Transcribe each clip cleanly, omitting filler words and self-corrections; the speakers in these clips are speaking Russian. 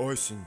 Осень.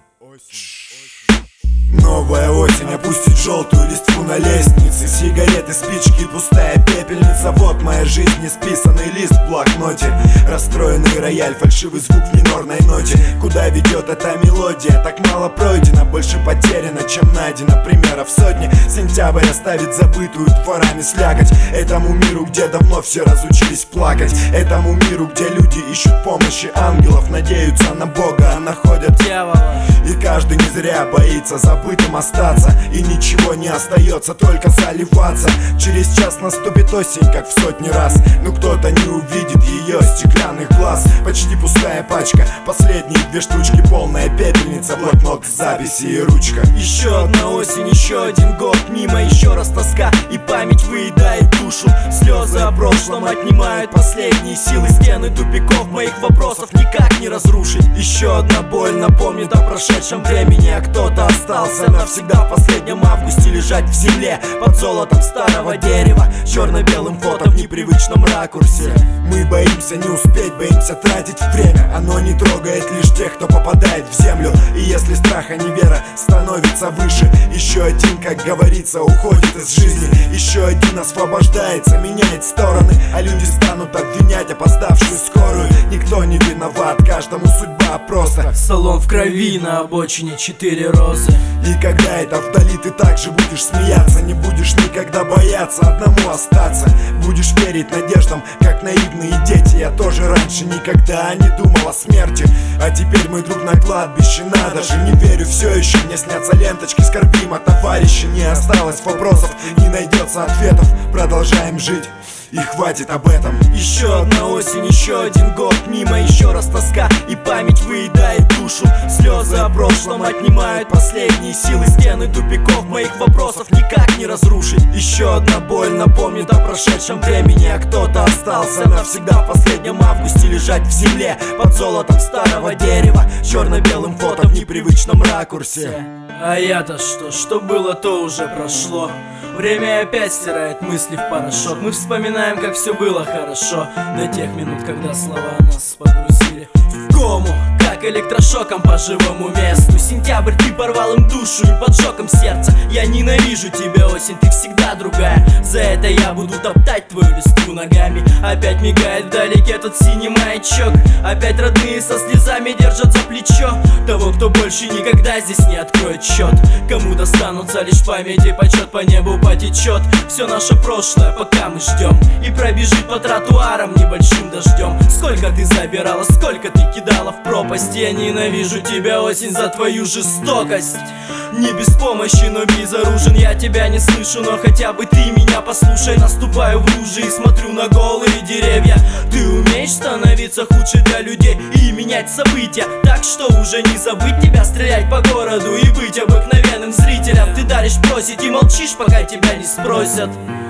Новая осень опустит желтую листву на лестнице. Сигареты, спички, пустая пепельница. Вот моя жизнь, несписанный лист в блокноте. Расстроенный рояль, фальшивый звук в минорной ноте. Куда ведет эта мелодия? Так мало пройдено, больше потеряно, чем найдено. Примеров сотни. Сентябрь оставит забытую дворами слякоть. Этому миру, где давно все разучились плакать. Этому миру, где люди ищут помощи ангелов, надеются на Бога, а находят дьявола. И каждый не зря боится забытым остаться. И ничего не остается, только заливаться. Через час наступит осень, как в сотни раз. Но кто-то не увидит ее стеклянных глаз. Почти пустая пачка, последние две штучки. Полная пепельница, блокнот, записи и ручка. Еще одна осень, еще один год. Мимо еще раз тоска, и память выедает душу. Слезы о прошлом отнимают последние силы. Стены тупиков моих вопросов никак не разрушить. Еще одна боль напомнит о прошедшем времени. А кто-то остался навсегда в последнем августе лежать в земле под золотом старого дерева. Черно-белым фото в непривычном ракурсе. Мы боимся не успеть, боимся тратить время. Оно не трогает лишь тех, кто попадает в землю. И если страх, а не вера становится выше, еще один, как говорится, уходит из жизни. Еще один освобождается, меняет стороны. А люди станут обвинять опоздавшую скорую. Никто не виноват, каждому судьба просто. Салон в крови, на обочине 4 розы. И когда это вдали, ты также будешь смеяться. Не будешь никогда бояться одному остаться. Будешь верить надеждам, как наивные дети. Я тоже раньше никогда не думал о смерти. А теперь мой друг на кладбище, надо же. Не верю все еще, мне снятся ленточки. Скорбим о товарище, не осталось вопросов, не найдется ответов. Продолжаем жить, и хватит об этом. Еще одна осень, еще один год. Мимо еще раз тоска, и память выедает душу. Слезы о прошлом отнимают последние силы. Стены тупиков моих вопросов никак не разрушить. Еще одна боль напомнит о прошедшем времени. А кто-то остался навсегда в последнем августе лежать в земле под золотом старого дерева. Черно-белым фото в непривычном ракурсе. А я-то что было, то уже прошло. Время опять стирает мысли в порошок. Мы вспоминаем, как все было хорошо до тех минут, когда слова нас погрузили в кому, как электрошоком по живому месту. Сентябрь, ты порвал им душу и поджег им сердце. Я ненавижу тебя, осень, ты всегда другая. За это я буду топтать твою листву ногами. Опять мигает вдалеке тот синий маячок. Опять родные со слезами держат за плечо того, кто больше никогда здесь не откроет счет. Кому достанутся лишь память и почет, по небу потечет все наше прошлое, пока мы ждем. И пробежит по тротуарам небольшим дождем. Сколько ты забирала, сколько ты кидала в пропасть. Я ненавижу тебя, осень, за твою жестокость. Не без помощи, но безоружен. Я тебя не слышу, но хотя бы ты меня послушай. Наступаю в лужи и смотрю на голые деревья. Ты умеешь становиться худше для людей и менять события, так что уже не забыть тебя, стрелять по городу и быть обыкновенным зрителем. Ты даришь просить и молчишь, пока тебя не спросят.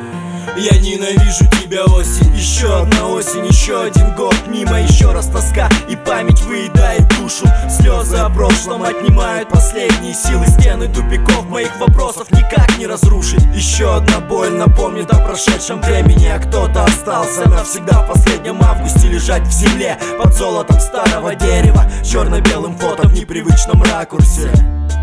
Я ненавижу тебя, осень. Еще одна осень, еще один год. Мимо еще раз тоска, и память выедает душу. Слезы о прошлом отнимают последние силы. Стены тупиков моих вопросов никак не разрушить. Еще одна боль напомнит о прошедшем времени. А кто-то остался навсегда в последнем августе лежать в земле под золотом старого дерева. Черно-белым фото в непривычном ракурсе.